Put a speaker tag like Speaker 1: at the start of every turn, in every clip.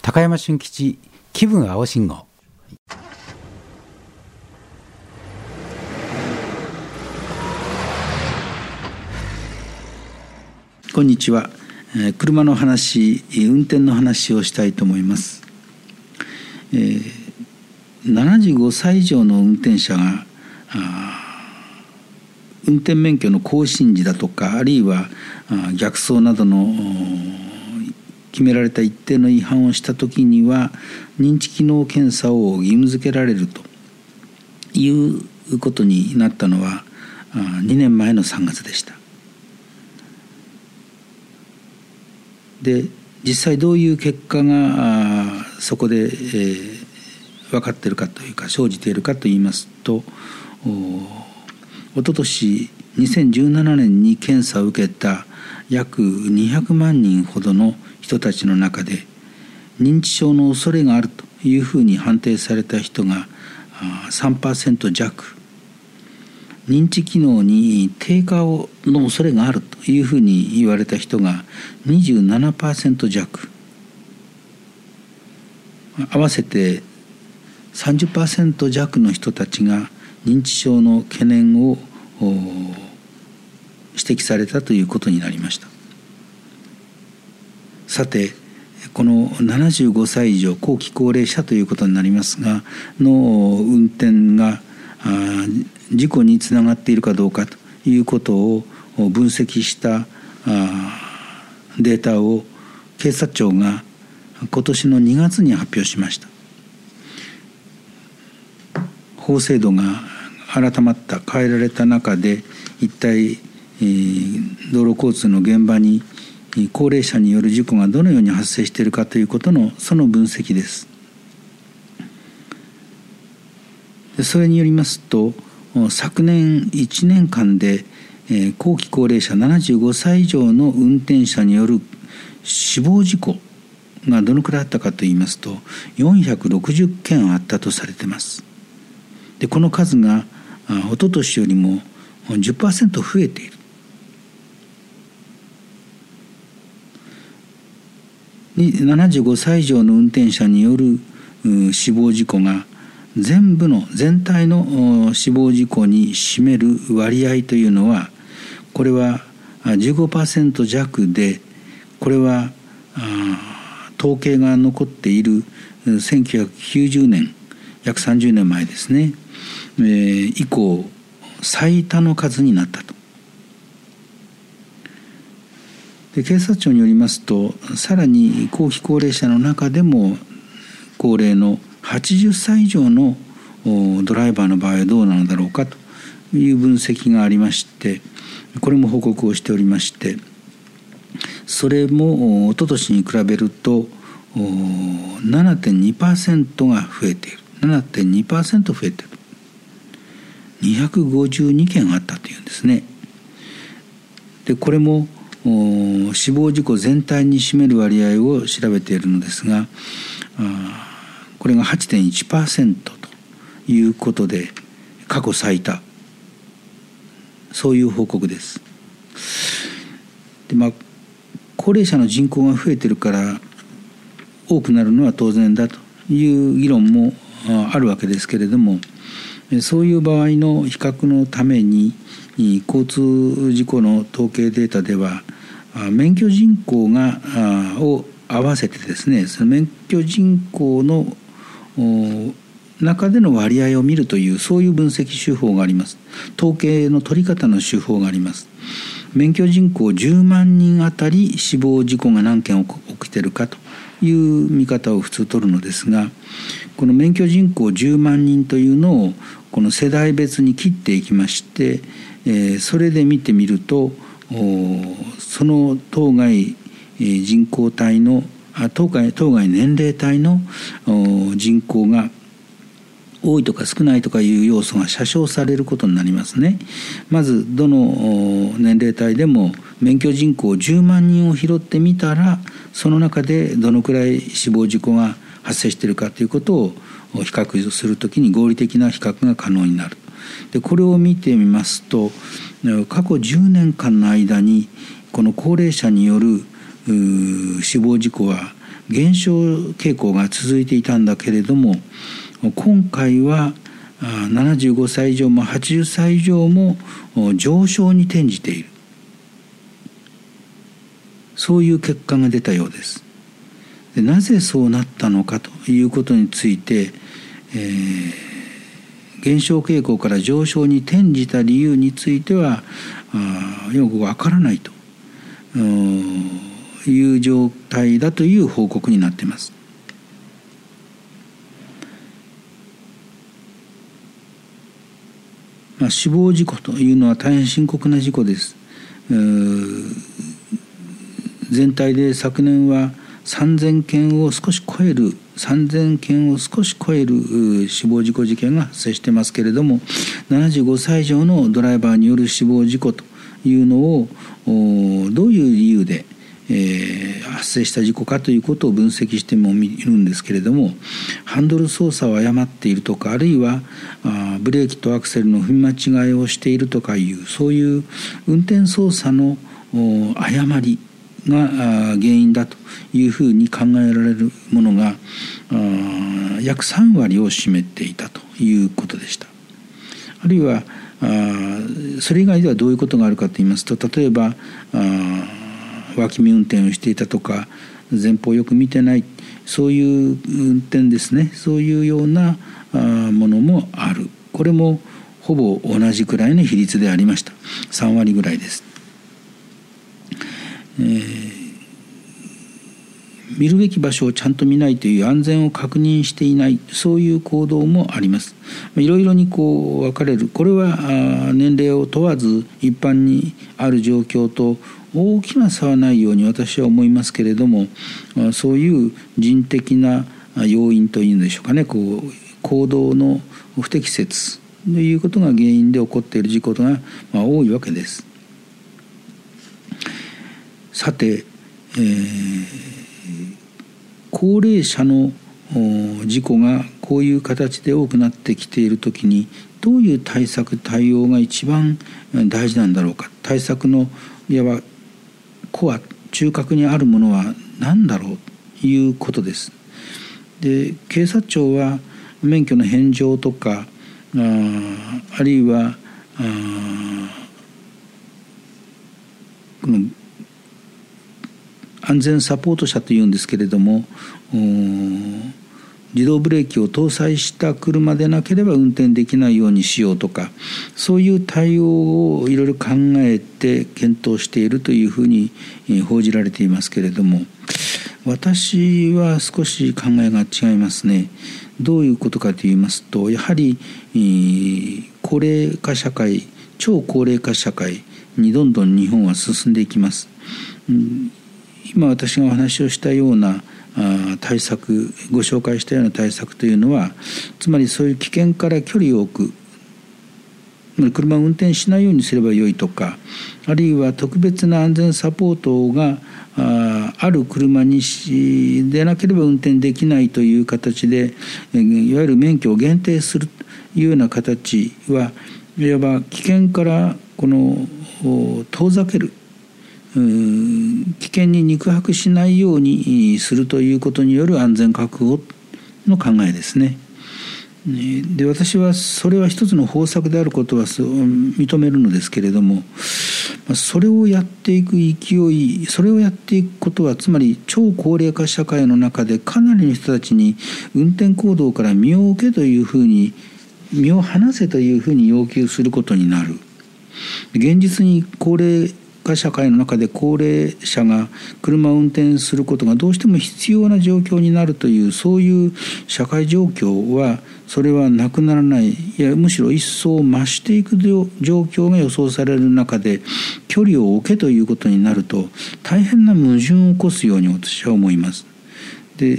Speaker 1: 高山俊吉気分青信号。
Speaker 2: こんにちは。車の話、運転の話をしたいと思います。75歳以上の運転者が運転免許の更新時だとか、あるいは逆走などの決められた一定の違反をしたときには認知機能検査を義務付けられるということになったのは2年前の3月でした。で、実際どういう結果がそこで、分かっているかというか生じているかといいますと、おととし2017年に検査を受けた約200万人ほどの人たちの中で認知症の恐れがあるというふうに判定された人が 3% 弱、認知機能に低下の恐れがあるというふうに言われた人が 27% 弱、合わせて 30% 弱の人たちが認知症の懸念を指摘されたということになりました。さて、この75歳以上後期高齢者ということになりますがの運転が事故につながっているかどうかということを分析したデータを警察庁が今年の2月に発表しました。法制度が改まった変えられた中で一体道路交通の現場に高齢者による事故がどのように発生しているかということのその分析です。それによりますと、昨年1年間で後期高齢者75歳以上の運転者による死亡事故がどのくらいあったかといいますと460件あったとされています。で、この数が一昨年よりも 10% 増えている。75歳以上の運転者による死亡事故が全体の死亡事故に占める割合というのは、これは 15% 弱で、これは統計が残っている1990年約30年前ですね、以降最多の数になったと。で、警察庁によりますと、さらに後期高齢者の中でも高齢の80歳以上のドライバーの場合はどうなのだろうかという分析がありまして、これも報告をしておりまして、それも一昨年に比べると 7.2% が増えている。 7.2% 増えている。252件あったというんですね。で、これも死亡事故全体に占める割合を調べているのですが、これが 8.1% ということで過去最多、そういう報告です。で、高齢者の人口が増えているから多くなるのは当然だという議論もあるわけですけれども、そういう場合の比較のために交通事故の統計データでは免許人口を合わせてですね、その免許人口の中での割合を見るという、そういう分析手法があります。統計の取り方の手法があります。免許人口10万人あたり死亡事故が何件起きているかという見方を普通取るのですが、この免許人口10万人というのをこの世代別に切っていきまして、それで見てみると、その当該人口帯の当該年齢帯の人口が多いとか少ないとかいう要素が詐称されることになりますね。まずどの年齢帯でも免許人口10万人を拾ってみたら、その中でどのくらい死亡事故が発生しているかということを比較するときに合理的な比較が可能になる。で、これを見てみますと、過去10年間の間にこの高齢者による死亡事故は減少傾向が続いていたんだけれども、今回は75歳以上も80歳以上も上昇に転じている、そういう結果が出たようです。でなぜそうなったのかということについて、減少傾向から上昇に転じた理由についてはよくわからないという状態だという報告になっています。死亡事故というのは大変深刻な事故です。全体で昨年は3000件を少し超える死亡事故事件が発生してますけれども、75歳以上のドライバーによる死亡事故というのをどういう理由で発生した事故かということを分析してもみるんですけれども、ハンドル操作を誤っているとか、あるいはブレーキとアクセルの踏み間違いをしているとかいう、そういう運転操作の誤りが原因だというふうに考えられるものが約3割を占めていたということでした。あるいはそれ以外ではどういうことがあるかといいますと、例えば脇見運転をしていたとか、前方をよく見てない、そういう運転ですね、そういうようなものもある。これもほぼ同じくらいの比率でありました。3割ぐらいです。見るべき場所をちゃんと見ないという、安全を確認していない、そういう行動もあります。いろいろに分かれる。これは年齢を問わず一般にある状況と大きな差はないように私は思いますけれども、そういう人的な要因というんでしょうかね、行動の不適切ということが原因で起こっている事故が多いわけです。さて、高齢者の事故がこういう形で多くなってきているときに、どういう対策対応が一番大事なんだろうか。対策のいわばコア、中核にあるものは何だろうということです。で、警察庁は免許の返上とか、あるいはこの安全サポート車というんですけれども、自動ブレーキを搭載した車でなければ運転できないようにしようとか、そういう対応をいろいろ考えて検討しているというふうに報じられていますけれども、私は少し考えが違いますね。どういうことかといいますと、やはり高齢化社会、超高齢化社会にどんどん日本は進んでいきます。今私がお話をしたような対策、ご紹介したような対策というのは、つまりそういう危険から距離を置く、車を運転しないようにすればよいとか、あるいは特別な安全サポートがある車にでなければ運転できないという形で、いわゆる免許を限定するというような形は、いわば危険から遠ざける、危険に肉薄しないようにするということによる安全確保の考えですね。で、私はそれは一つの方策であることは認めるのですけれども、それをやっていく勢い、それをやっていくことは、つまり超高齢化社会の中でかなりの人たちに運転行動から身を置けというふうに、身を離せというふうに要求することになる。現実に高齢化社会の中で高齢者が車を運転することがどうしても必要な状況になるという、そういう社会状況は、それはなくならない、いやむしろ一層増していく状況が予想される中で、距離を置けということになると大変な矛盾を起こすように私は思います。で、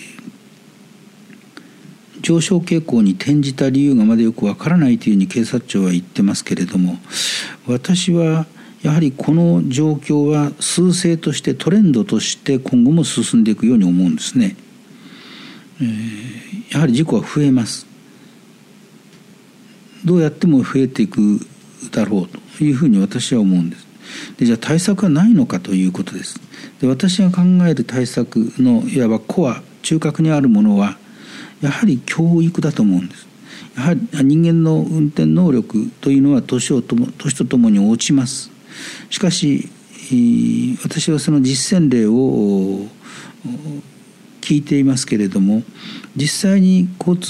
Speaker 2: 上昇傾向に転じた理由がまだよくわからないというふうに警察庁は言ってますけれども、私はやはりこの状況は趨勢としてトレンドとして今後も進んでいくように思うんですね。やはり事故は増えます。どうやっても増えていくだろうというふうに私は思うんです。 でじゃあ対策はないのかということです。で私が考える対策のいわばコア中核にあるものはやはり教育だと思うんです。やはり人間の運転能力というのは年とともに落ちます。しかし私はその実践例を聞いていますけれども、実際に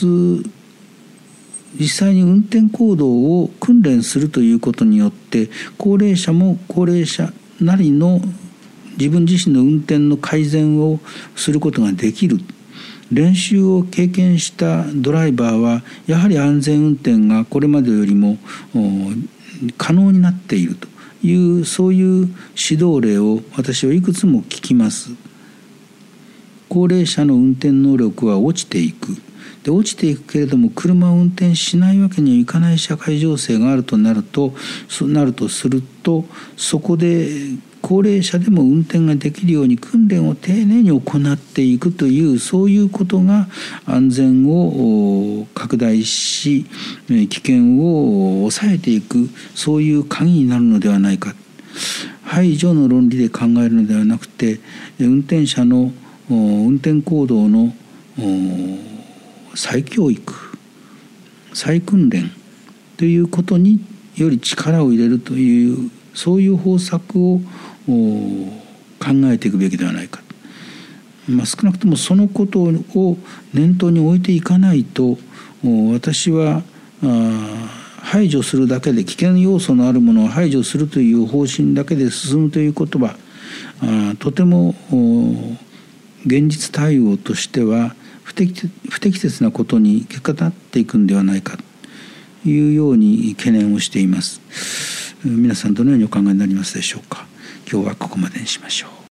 Speaker 2: 運転行動を訓練するということによって高齢者も高齢者なりの自分自身の運転の改善をすることができる。練習を経験したドライバーはやはり安全運転がこれまでよりも可能になっているというそういう指導例を私はいくつも聞きます。高齢者の運転能力は落ちていく。で落ちていくけれども車を運転しないわけにはいかない社会情勢があるとするとそこで高齢者でも運転ができるように訓練を丁寧に行っていくというそういうことが安全を拡大し危険を抑えていくそういう鍵になるのではないか。排除の論理で考えるのではなくて運転者の運転行動の再教育再訓練ということにより力を入れるというそういう方策を考えていくべきではないか。少なくともそのことを念頭に置いていかないと私は排除するだけで危険要素のあるものを排除するという方針だけで進むということはとても現実対応としては不適切なことに結果立っていくんではないかというように懸念をしています。皆さんどのようにお考えになりますでしょうか。今日はここまでにしましょう。